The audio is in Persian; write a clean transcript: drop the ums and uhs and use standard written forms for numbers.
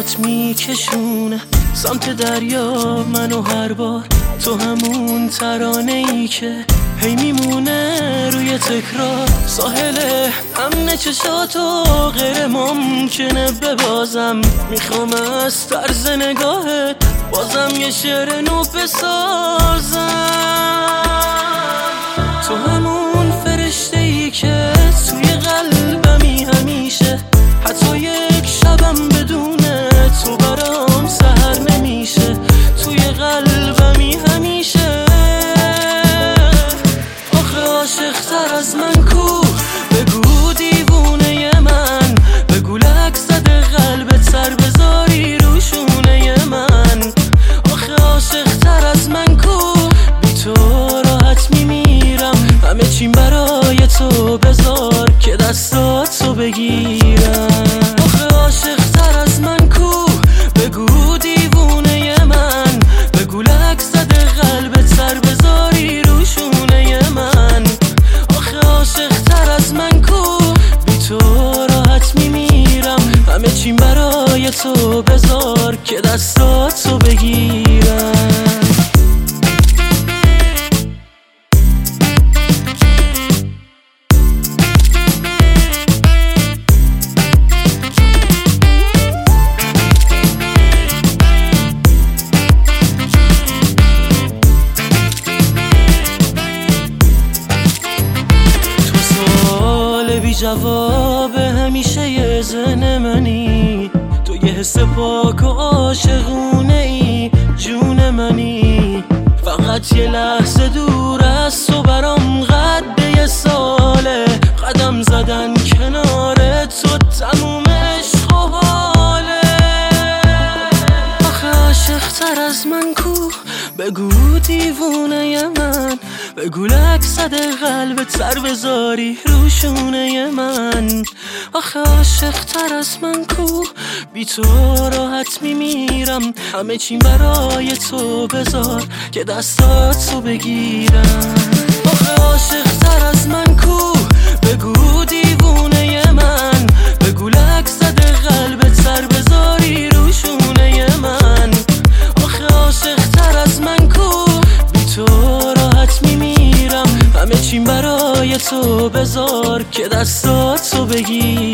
چشمات میکشونه سمت دریا منو هر بار، تو همون ترانه ای که هی میمونه روی تکرار. ساحل امن چشاتو غیر ممکنه ببازم، میخوام از طرز نگاهت بازم یه شعر نو بسازم. تو همون فرشته ای که توی قلبمی همیشه، حتی یک شبم بدون تو برام سحر نمیشه. توی قلبمی همیشه. آخه عاشق تر از من کو؟ بگو دیوونه من، بگو لک زده قلبت سر بذاری رو شونه من. آخه عاشق تر از من کو؟ بی تو راحت میمیرم، همه چیم برای تو بذار که دستاتو بگیرم. آخه عاشق تر از من کو؟ بگو دیوونه من، بگو لک زده قلبت سر بذاری رو شونه من. آخه عاشق تر از من کو؟ بی تو راحت میمیرم، همه چیم برای تو بذار که دستاتو بگیرم. بی جواب همیشه یه ذهن منی، تو یه حس پاک و عاشقونه ای، جون منی. فقط یه لحظه دور از تو برام قد یه ساله، قدم زدن کنار تو تموم عشق و حاله. آخه عاشق تر از من کو؟ بگو دیوونه من، بگو لک زده قلبت سر بذاری رو شونه من. آخه عاشق تر از من کو؟ بی تو راحت میمیرم، همه چیم برای تو بذار که دستاتو بگیرم. آخه عاشق تر از من کو؟ بگو دیوونه من، بگو لک زده قلبت سر بذاری رو شونه من. آخه عاشق تر از من کو؟ بی تو راحت میمیرم، همه چیم برای تو بذار که دستاتو بگیر.